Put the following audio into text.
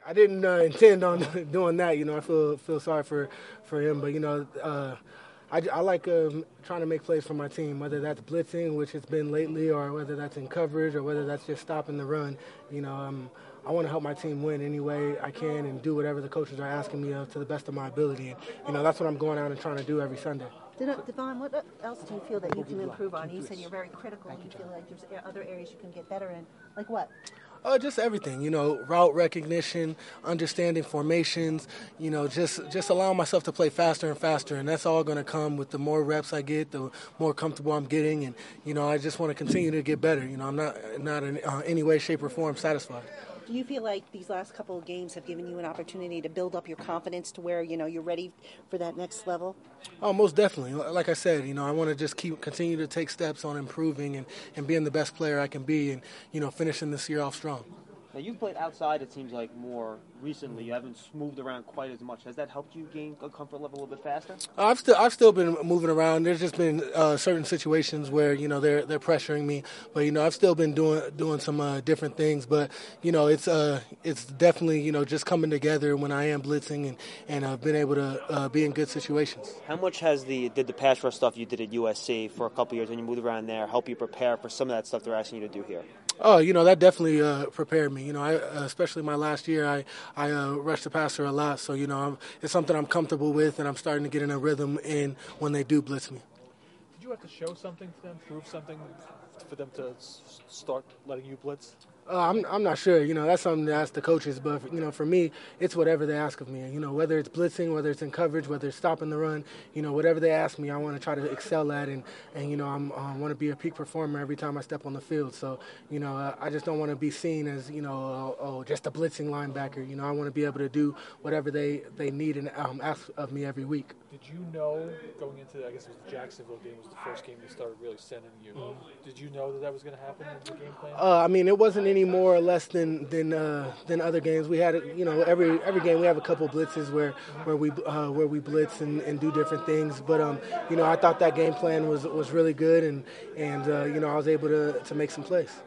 I didn't intend on doing that. I feel sorry for him, but I like trying to make plays for my team, whether that's blitzing, which it's been lately, or whether that's in coverage, or whether that's just stopping the run. I want to help my team win any way I can and do whatever the coaches are asking me of to the best of my ability. And that's what I'm going out and trying to do every Sunday. Devon, what else do you feel that you can improve on? You said you're very critical. You feel like there's other areas you can get better in. Like what? Just everything, route recognition, understanding formations, just allowing myself to play faster and faster. And that's all going to come with the more reps I get, the more comfortable I'm getting. And, I just want to continue to get better. I'm not in any way, shape, or form satisfied. Do you feel like these last couple of games have given you an opportunity to build up your confidence to where, you're ready for that next level? Oh, most definitely. Like I said, I want to just continue to take steps on improving and being the best player I can be and, finishing this year off strong. Now, you've played outside, it seems like, more recently. You haven't moved around quite as much. Has that helped you gain a comfort level a little bit faster? I've still been moving around. There's just been certain situations where, they're pressuring me. But, I've still been doing some different things. But, it's definitely, just coming together when I am blitzing and I've been able to be in good situations. How much did the pass rush stuff you did at USC for a couple of years when you moved around there help you prepare for some of that stuff they're asking you to do here? Oh, that definitely prepared me. Especially my last year, I rushed the passer a lot. So, it's something I'm comfortable with, and I'm starting to get in a rhythm in when they do blitz me. Did you have to show something to them, prove something for them to start letting you blitz? I'm not sure. That's something to ask the coaches. But, for me, it's whatever they ask of me. Whether it's blitzing, whether it's in coverage, whether it's stopping the run, whatever they ask me, I want to try to excel at. And I want to be a peak performer every time I step on the field. So, I just don't want to be seen as, just a blitzing linebacker. I want to be able to do whatever they need and ask of me every week. Did you know going into, I guess it was the Jacksonville game, was the first game they started really sending you? Did you know that was going to happen in the game plan? It wasn't any more or less than other games. We had, every game we have a couple blitzes where we blitz and do different things. But I thought that game plan was really good, and I was able to make some plays.